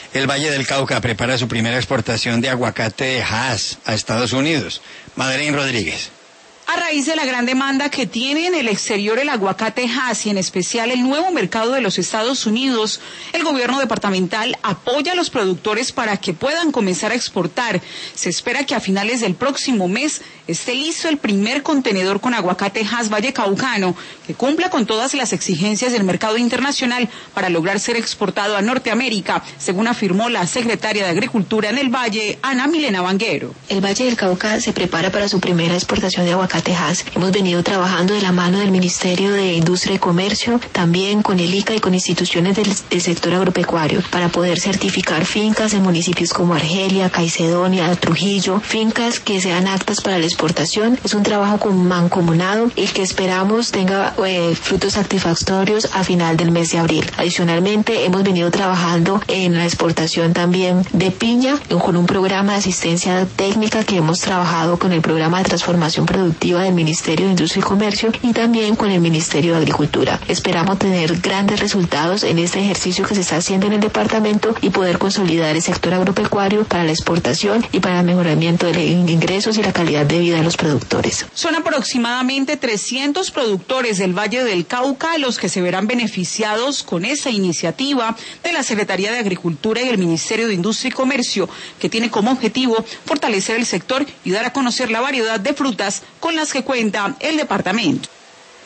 El Valle del Cauca prepara su primera exportación de aguacate de Hass a Estados Unidos. Madeleine Rodríguez. A raíz de la gran demanda que tiene en el exterior el aguacate Hass y en especial el nuevo mercado de los Estados Unidos, el gobierno departamental apoya a los productores para que puedan comenzar a exportar. Se espera que a finales del próximo mes esté listo el primer contenedor con aguacate Hass vallecaucano, que cumpla con todas las exigencias del mercado internacional para lograr ser exportado a Norteamérica, según afirmó la secretaria de Agricultura en el Valle, Ana Milena Vanguero. El Valle del Cauca se prepara para su primera exportación de aguacate Hass. Hemos venido trabajando de la mano del Ministerio de Industria y Comercio, también con el ICA y con instituciones del sector agropecuario, para poder certificar fincas en municipios como Argelia, Caicedonia, Trujillo, fincas que sean aptas para la exportación. Es un trabajo mancomunado y que esperamos tenga frutos satisfactorios a final del mes de abril. Adicionalmente, hemos venido trabajando en la exportación también de piña, con un programa de asistencia técnica que hemos trabajado con el programa de transformación productiva del Ministerio de Industria y Comercio y también con el Ministerio de Agricultura. Esperamos tener grandes resultados en este ejercicio que se está haciendo en el departamento y poder consolidar el sector agropecuario para la exportación y para el mejoramiento de los ingresos y la calidad de vida de los productores. Son aproximadamente 300 productores del Valle del Cauca los que se verán beneficiados con esta iniciativa de la Secretaría de Agricultura y el Ministerio de Industria y Comercio, que tiene como objetivo fortalecer el sector y dar a conocer la variedad de frutas con las que cuenta el departamento.